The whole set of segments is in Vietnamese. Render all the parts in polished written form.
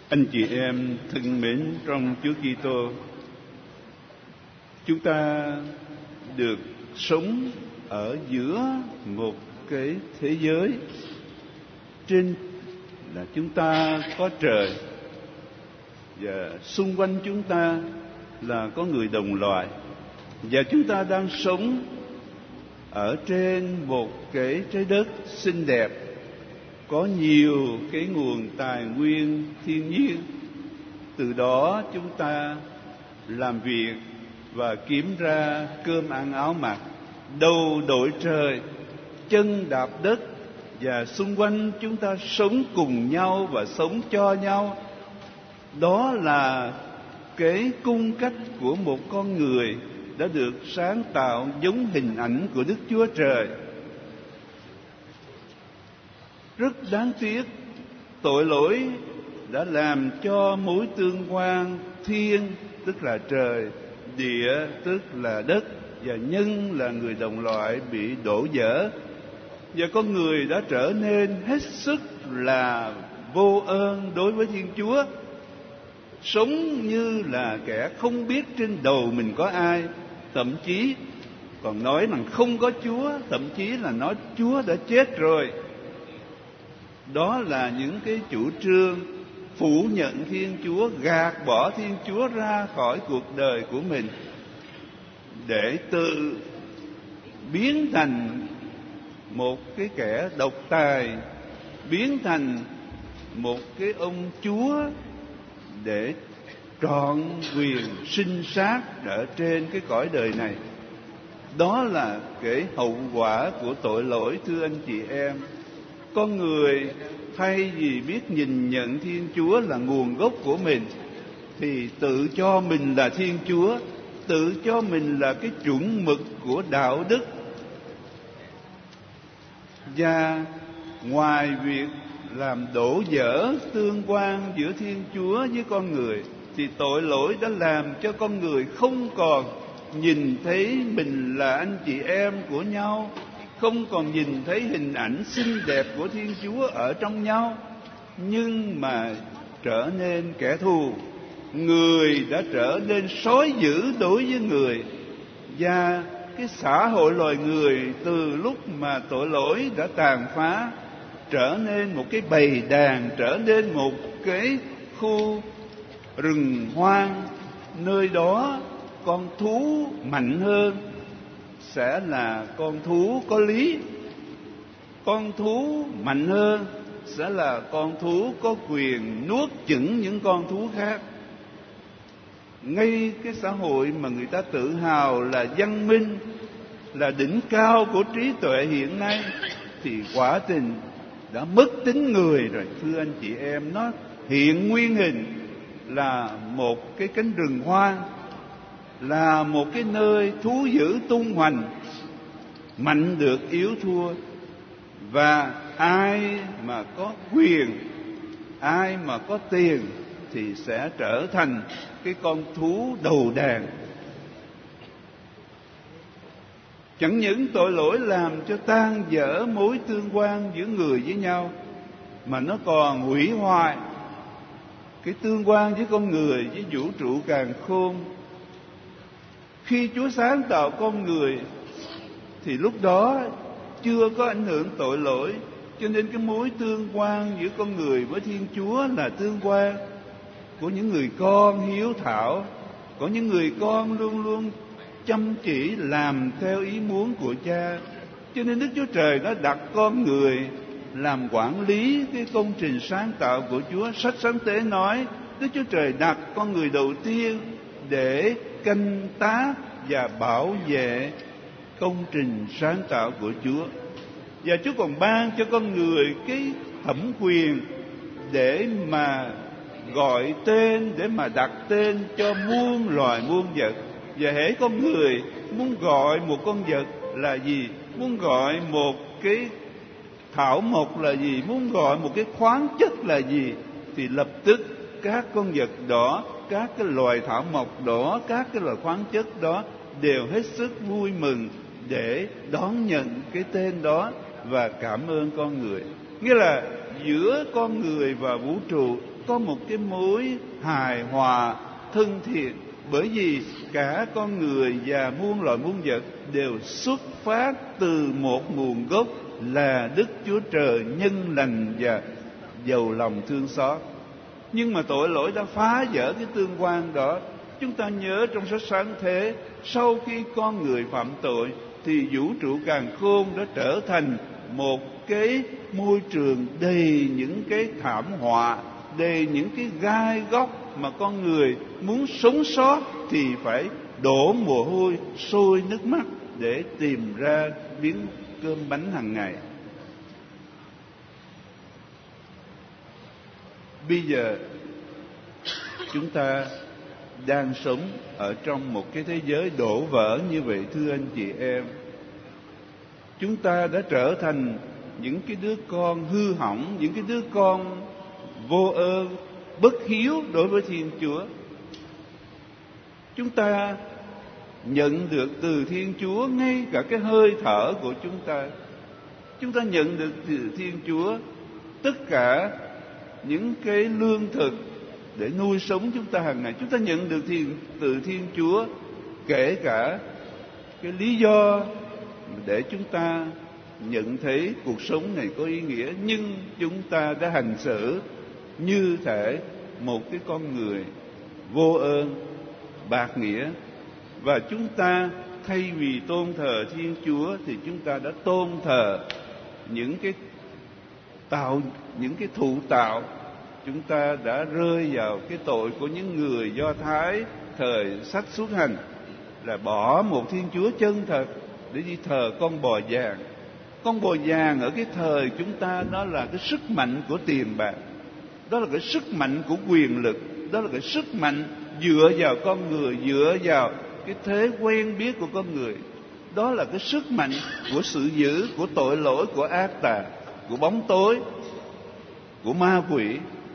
Anh chị em thân mến trong Chúa Kitô, chúng ta được sống ở giữa một cái thế giới trên là chúng ta có trời, và xung quanh chúng ta là có người đồng loại, và chúng ta đang sống ở trên một cái trái đất xinh đẹp, có nhiều cái nguồn tài nguyên thiên nhiên. Từ đó chúng ta làm việc và kiếm ra cơm ăn áo mặc, đầu đội trời, chân đạp đất, và xung quanh chúng ta sống cùng nhau và sống cho nhau. Đó là cái cung cách của một con người đã được sáng tạo giống hình ảnh của Đức Chúa Trời. Rất đáng tiếc, tội lỗi đã làm cho mối tương quan thiên, tức là trời, địa, tức là đất, và nhân là người đồng loại bị đổ vỡ. Và con người đã trở nên hết sức là vô ơn đối với Thiên Chúa, sống như là kẻ không biết trên đầu mình có ai, thậm chí còn nói rằng không có Chúa, thậm chí là nói Chúa đã chết rồi. Đó là những cái chủ trương phủ nhận Thiên Chúa, gạt bỏ Thiên Chúa ra khỏi cuộc đời của mình, để tự biến thành một cái kẻ độc tài, biến thành một cái ông Chúa để trọn quyền sinh sát ở trên cái cõi đời này. Đó là cái hậu quả của tội lỗi, thưa anh chị em. Con người thay vì biết nhìn nhận Thiên Chúa là nguồn gốc của mình, thì tự cho mình là Thiên Chúa, tự cho mình là cái chuẩn mực của đạo đức. Và ngoài việc làm đổ vỡ tương quan giữa Thiên Chúa với con người, thì tội lỗi đã làm cho con người không còn nhìn thấy mình là anh chị em của nhau, không còn nhìn thấy hình ảnh xinh đẹp của Thiên Chúa ở trong nhau, nhưng mà trở nên kẻ thù. Người đã trở nên sói dữ đối với người, và cái xã hội loài người từ lúc mà tội lỗi đã tàn phá trở nên một cái bầy đàn, trở nên một cái khu rừng hoang. Nơi đó con thú mạnh hơn sẽ là con thú có lý, con thú mạnh hơn sẽ là con thú có quyền nuốt chửng những con thú khác. Ngay cái xã hội mà người ta tự hào là văn minh, là đỉnh cao của trí tuệ hiện nay, thì quả tình đã mất tính người rồi, thưa anh chị em. Nó hiện nguyên hình là một cái cánh rừng hoang, là một cái nơi thú dữ tung hoành, mạnh được yếu thua. Và ai mà có quyền, ai mà có tiền thì sẽ trở thành cái con thú đầu đàn. Chẳng những tội lỗi làm cho tan vỡ mối tương quan giữa người với nhau, mà nó còn hủy hoại cái tương quan với con người với vũ trụ càn khôn. Khi Chúa sáng tạo con người thì lúc đó chưa có ảnh hưởng tội lỗi, cho nên cái mối tương quan giữa con người với Thiên Chúa là tương quan của những người con hiếu thảo, có những người con luôn luôn chăm chỉ làm theo ý muốn của Cha. Cho nên Đức Chúa Trời đã đặt con người làm quản lý cái công trình sáng tạo của Chúa. Sách Sáng Tế nói Đức Chúa Trời đặt con người đầu tiên để canh tác và bảo vệ công trình sáng tạo của Chúa. Và Chúa còn ban cho con người cái thẩm quyền để mà gọi tên, để mà đặt tên cho muôn loài muôn vật. Và hễ con người muốn gọi một con vật là gì, muốn gọi một cái thảo mộc là gì, muốn gọi một cái khoáng chất là gì, thì lập tức các con vật đó, các cái loài thảo mộc đó, các cái loài khoáng chất đó đều hết sức vui mừng để đón nhận cái tên đó và cảm ơn con người. Nghĩa là giữa con người và vũ trụ có một cái mối hài hòa thân thiện, bởi vì cả con người và muôn loài muôn vật đều xuất phát từ một nguồn gốc là Đức Chúa Trời nhân lành và giàu lòng thương xót. Nhưng mà tội lỗi đã phá vỡ cái tương quan đó. Chúng ta nhớ trong sách Sáng Thế, sau khi con người phạm tội thì vũ trụ càn khôn đã trở thành một cái môi trường đầy những cái thảm họa, đầy những cái gai góc mà con người muốn sống sót thì phải đổ mồ hôi, sôi nước mắt để tìm ra miếng cơm bánh hàng ngày. Bây giờ chúng ta đang sống ở trong một cái thế giới đổ vỡ như vậy, thưa anh chị em. Chúng ta đã trở thành những cái đứa con hư hỏng, những cái đứa con vô ơn, bất hiếu đối với Thiên Chúa. Chúng ta nhận được từ Thiên Chúa ngay cả cái hơi thở của chúng ta. Chúng ta nhận được từ Thiên Chúa tất cả những cái lương thực để nuôi sống chúng ta hàng ngày. Chúng ta nhận được từ Thiên Chúa kể cả cái lý do để chúng ta nhận thấy cuộc sống này có ý nghĩa, nhưng chúng ta đã hành xử như thể một cái con người vô ơn, bạc nghĩa. Và chúng ta thay vì tôn thờ Thiên Chúa thì chúng ta đã tôn thờ những cái thụ tạo. Chúng ta đã rơi vào cái tội của những người Do Thái thời Sách Xuất Hành, là bỏ một Thiên Chúa chân thật để đi thờ con bò vàng. Con bò vàng ở cái thời chúng ta đó là cái sức mạnh của tiền bạc, đó là cái sức mạnh của quyền lực, đó là cái sức mạnh dựa vào con người, dựa vào cái thế quen biết của con người. Đó là cái sức mạnh của sự dữ, của tội lỗi, của ác tà, của bóng tối, của ma quỷ.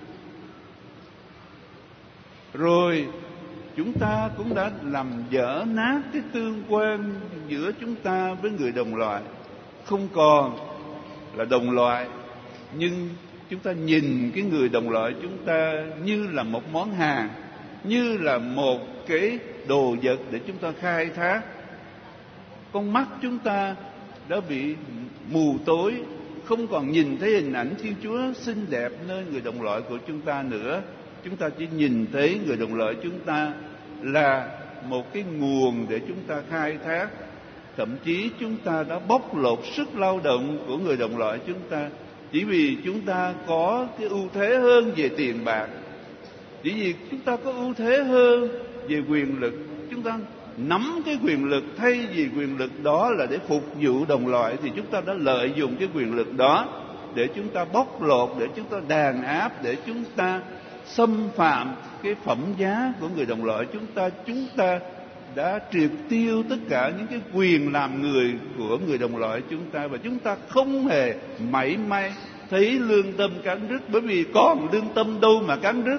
Rồi chúng ta cũng đã làm vỡ nát cái tương quan giữa chúng ta với người đồng loại. Không còn là đồng loại, nhưng chúng ta nhìn cái người đồng loại chúng ta như là một món hàng, như là một cái đồ vật để chúng ta khai thác. Con mắt chúng ta đã bị mù tối, không còn nhìn thấy hình ảnh Thiên Chúa xinh đẹp nơi người đồng loại của chúng ta nữa. Chúng ta chỉ nhìn thấy người đồng loại chúng ta là một cái nguồn để chúng ta khai thác. Thậm chí chúng ta đã bóc lột sức lao động của người đồng loại chúng ta, chỉ vì chúng ta có cái ưu thế hơn về tiền bạc, chỉ vì chúng ta có ưu thế hơn về quyền lực. Chúng ta nắm cái quyền lực, thay vì quyền lực đó là để phục vụ đồng loại thì chúng ta đã lợi dụng cái quyền lực đó để chúng ta bóc lột, để chúng ta đàn áp, để chúng ta xâm phạm cái phẩm giá của người đồng loại chúng ta. Chúng ta đã triệt tiêu tất cả những cái quyền làm người của người đồng loại chúng ta, và chúng ta không hề mảy may thấy lương tâm cắn rứt, bởi vì còn lương tâm đâu mà cắn rứt.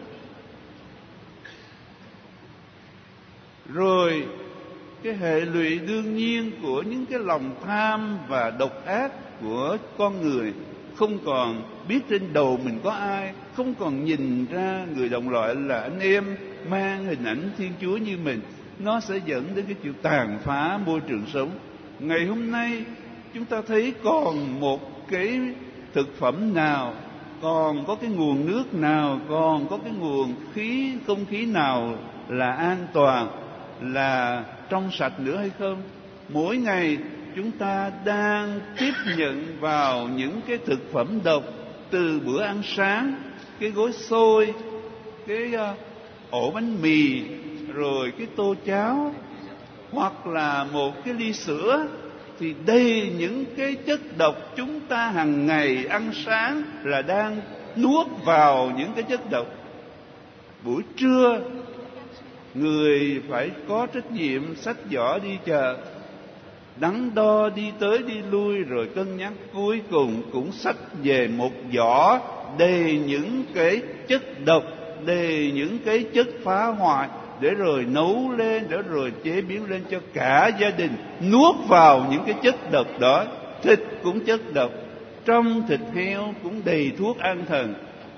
Rồi cái hệ lụy đương nhiên của những cái lòng tham và độc ác của con người, không còn biết trên đầu mình có ai, không còn nhìn ra người đồng loại là anh em mang hình ảnh Thiên Chúa như mình, nó sẽ dẫn đến cái chuyện tàn phá môi trường sống. Ngày hôm nay chúng ta thấy còn một cái thực phẩm nào, còn có cái nguồn nước nào, còn có cái nguồn không khí nào là an toàn, là trong sạch nữa hay không? Mỗi ngày chúng ta đang tiếp nhận vào những cái thực phẩm độc, từ bữa ăn sáng, cái gói xôi, cái ổ bánh mì, rồi cái tô cháo, hoặc là một cái ly sữa, thì đây những cái chất độc chúng ta hàng ngày ăn sáng là đang nuốt vào những cái chất độc. Buổi trưa người phải có trách nhiệm xách giỏ đi chợ, đắn đo đi tới đi lui rồi cân nhắc, cuối cùng cũng xách về một giỏ đầy những cái chất độc, đầy những cái chất phá hoại, để rồi nấu lên, để rồi chế biến lên cho cả gia đình nuốt vào những cái chất độc đó. Thịt cũng chất độc, trong thịt heo cũng đầy thuốc an thần,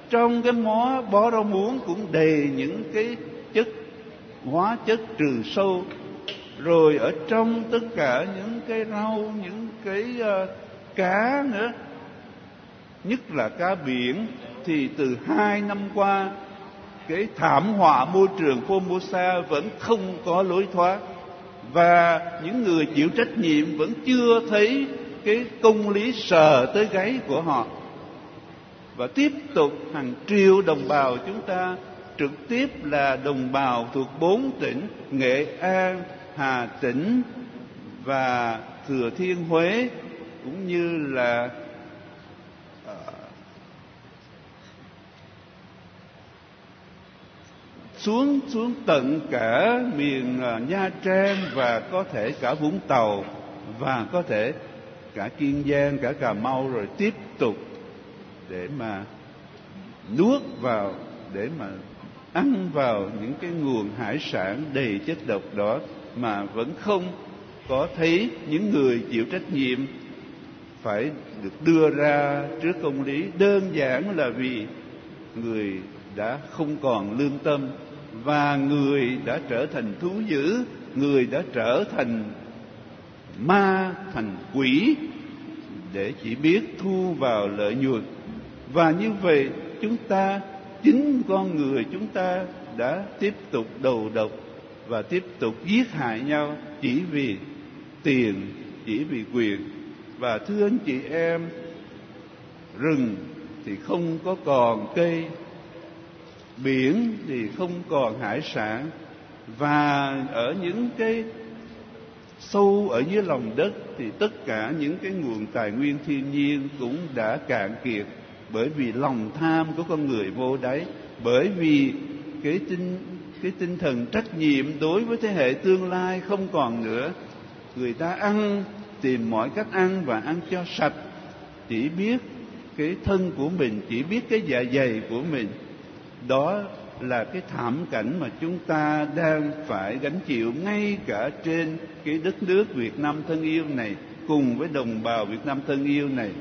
trong cái mó bó rau muống cũng đầy những cái chất hóa chất trừ sâu. Rồi ở trong tất cả những cái rau, những cái cá nữa, nhất là cá biển, thì từ 2 năm qua cái thảm họa môi trường Formosa vẫn không có lối thoát, và những người chịu trách nhiệm vẫn chưa thấy cái công lý sờ tới gáy của họ. Và tiếp tục hàng triệu đồng bào chúng ta, trực tiếp là đồng bào thuộc 4 tỉnh Nghệ An, Hà Tĩnh và Thừa Thiên Huế, cũng như là xuống tận cả miền Nha Trang, và có thể cả Vũng Tàu, và có thể cả Kiên Giang, cả Cà Mau, rồi tiếp tục để mà nuốt vào, để mà ăn vào những cái nguồn hải sản đầy chất độc đó, mà vẫn không có thấy những người chịu trách nhiệm phải được đưa ra trước công lý. Đơn giản là vì người đã không còn lương tâm, và người đã trở thành thú dữ, người đã trở thành ma, thành quỷ, để chỉ biết thu vào lợi nhuận. Và như vậy chúng ta, chính con người chúng ta đã tiếp tục đầu độc và tiếp tục giết hại nhau chỉ vì tiền, chỉ vì quyền. Và thưa anh chị em, rừng thì không có còn cây, biển thì không còn hải sản, và ở những cái sâu ở dưới lòng đất thì tất cả những cái nguồn tài nguyên thiên nhiên cũng đã cạn kiệt, bởi vì lòng tham của con người vô đáy, bởi vì cái tinh thần trách nhiệm đối với thế hệ tương lai không còn nữa. Người ta ăn, tìm mọi cách ăn và ăn cho sạch, chỉ biết cái thân của mình, chỉ biết cái dạ dày của mình. Đó là cái thảm cảnh mà chúng ta đang phải gánh chịu ngay cả trên cái đất nước Việt Nam thân yêu này, cùng với đồng bào Việt Nam thân yêu này.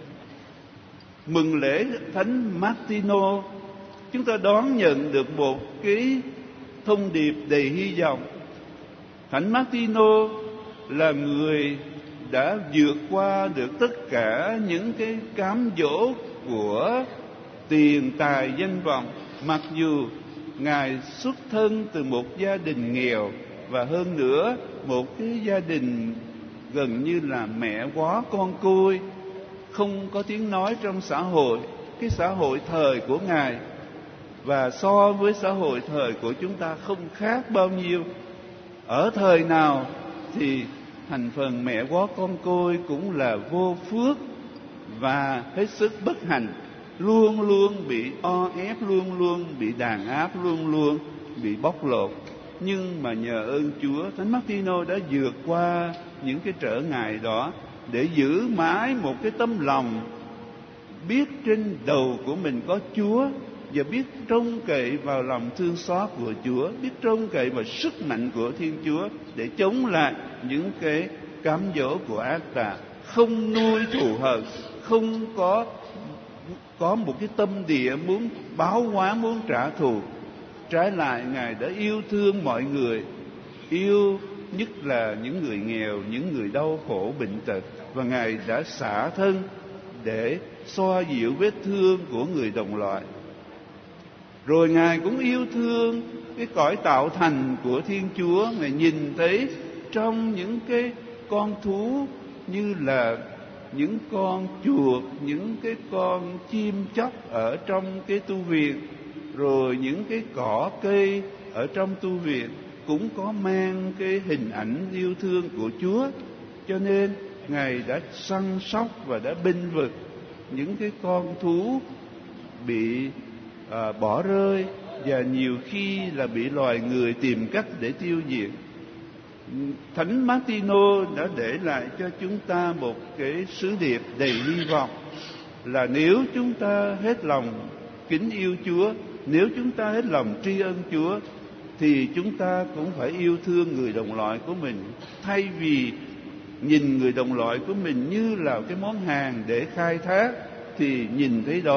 Mừng lễ Thánh Martino, chúng ta đón nhận được một cái thông điệp đầy hy vọng. Thánh Martino là người đã vượt qua được tất cả những cái cám dỗ của tiền tài danh vọng, mặc dù Ngài xuất thân từ một gia đình nghèo, và hơn nữa một cái gia đình gần như là mẹ quá con côi, không có tiếng nói trong xã hội, cái xã hội thời của Ngài. Và so với xã hội thời của chúng ta không khác bao nhiêu. Ở thời nào thì thành phần mẹ quá con côi cũng là vô phước và hết sức bất hạnh, luôn luôn bị o ép, luôn luôn bị đàn áp, luôn luôn bị bóc lột. Nhưng mà nhờ ơn Chúa, Thánh Martino đã vượt qua những cái trở ngại đó để giữ mãi một cái tấm lòng biết trên đầu của mình có Chúa, và biết trông cậy vào lòng thương xót của Chúa, biết trông cậy vào sức mạnh của Thiên Chúa để chống lại những cái cám dỗ của ác tà, không nuôi thù hận, không có một cái tâm địa muốn báo hóa, muốn trả thù. Trái lại, Ngài đã yêu thương mọi người, yêu nhất là những người nghèo, những người đau khổ bệnh tật, và Ngài đã xả thân để xoa dịu vết thương của người đồng loại. Rồi Ngài cũng yêu thương cái cõi tạo thành của Thiên Chúa. Ngài nhìn thấy trong những cái con thú như là những con chuột, những cái con chim chóc ở trong cái tu viện, rồi những cái cỏ cây ở trong tu viện cũng có mang cái hình ảnh yêu thương của Chúa. Cho nên Ngài đã săn sóc và đã bênh vực những cái con thú bị bỏ rơi, và nhiều khi là bị loài người tìm cách để tiêu diệt. Thánh Martino đã để lại cho chúng ta một cái sứ điệp đầy hy vọng, là nếu chúng ta hết lòng kính yêu Chúa, nếu chúng ta hết lòng tri ân Chúa, thì chúng ta cũng phải yêu thương người đồng loại của mình. Thay vì nhìn người đồng loại của mình như là cái món hàng để khai thác, thì nhìn thấy đó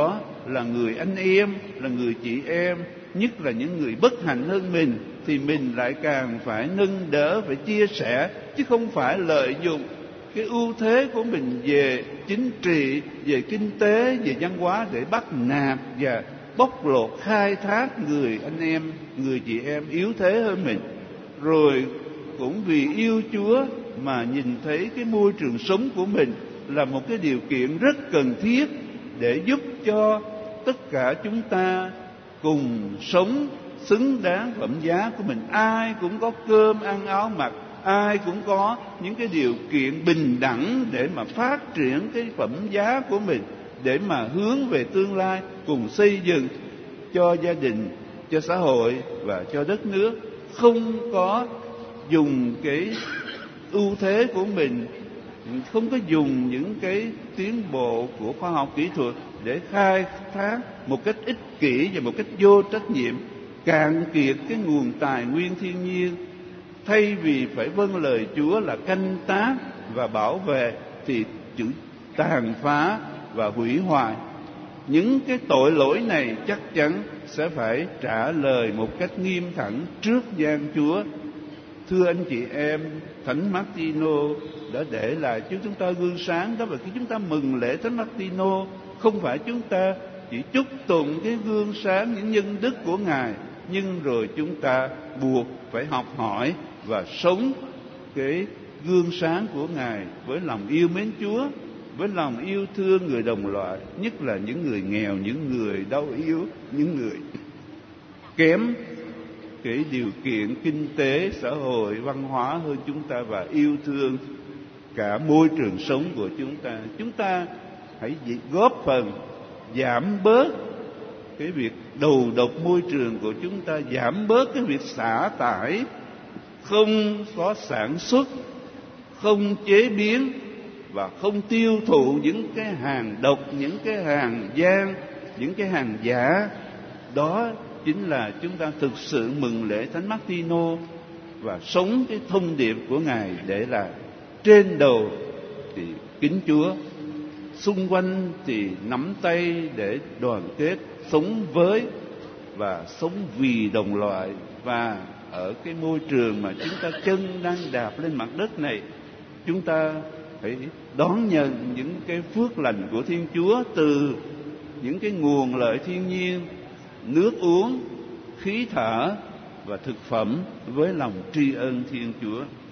là người anh em, là người chị em, nhất là những người bất hạnh hơn mình, thì mình lại càng phải nâng đỡ, phải chia sẻ, chứ không phải lợi dụng cái ưu thế của mình về chính trị, về kinh tế, về văn hóa để bắt nạt và bóc lột, khai thác người anh em, người chị em yếu thế hơn mình. Rồi cũng vì yêu Chúa mà nhìn thấy cái môi trường sống của mình là một cái điều kiện rất cần thiết để giúp cho tất cả chúng ta cùng sống xứng đáng phẩm giá của mình. Ai cũng có cơm ăn áo mặc, ai cũng có những cái điều kiện bình đẳng để mà phát triển cái phẩm giá của mình, để mà hướng về tương lai, cùng xây dựng cho gia đình, cho xã hội và cho đất nước. Không có dùng cái ưu thế của mình, không có dùng những cái tiến bộ của khoa học kỹ thuật để khai thác một cách ích kỷ và một cách vô trách nhiệm, cạn kiệt cái nguồn tài nguyên thiên nhiên. Thay vì phải vâng lời Chúa là canh tác và bảo vệ, thì chữ tàn phá và hủy hoại. Những cái tội lỗi này chắc chắn sẽ phải trả lời một cách nghiêm thẳng trước gian Chúa. Thưa anh chị em, Thánh Martino đã để lại cho chúng ta gương sáng. Đó là khi chúng ta mừng lễ Thánh Martino, không phải chúng ta chỉ chúc tụng cái gương sáng, những nhân đức của Ngài, nhưng rồi chúng ta buộc phải học hỏi và sống cái gương sáng của Ngài với lòng yêu mến Chúa, với lòng yêu thương người đồng loại, nhất là những người nghèo, những người đau yếu, những người kém cái điều kiện kinh tế, xã hội, văn hóa hơn chúng ta, và yêu thương cả môi trường sống của chúng ta. Chúng ta hãy góp phần giảm bớt cái việc đầu độc môi trường của chúng ta, giảm bớt cái việc xả thải, không có sản xuất, không chế biến và không tiêu thụ những cái hàng độc, những cái hàng gian, những cái hàng giả. Đó chính là chúng ta thực sự mừng lễ Thánh Martino và sống cái thông điệp của Ngài, để là trên đầu thì kính Chúa, xung quanh thì nắm tay để đoàn kết, sống với và sống vì đồng loại. Và ở cái môi trường mà chúng ta chân đang đạp lên mặt đất này, chúng ta phải đón nhận những cái phước lành của Thiên Chúa từ những cái nguồn lợi thiên nhiên, nước uống, khí thở và thực phẩm, với lòng tri ân Thiên Chúa.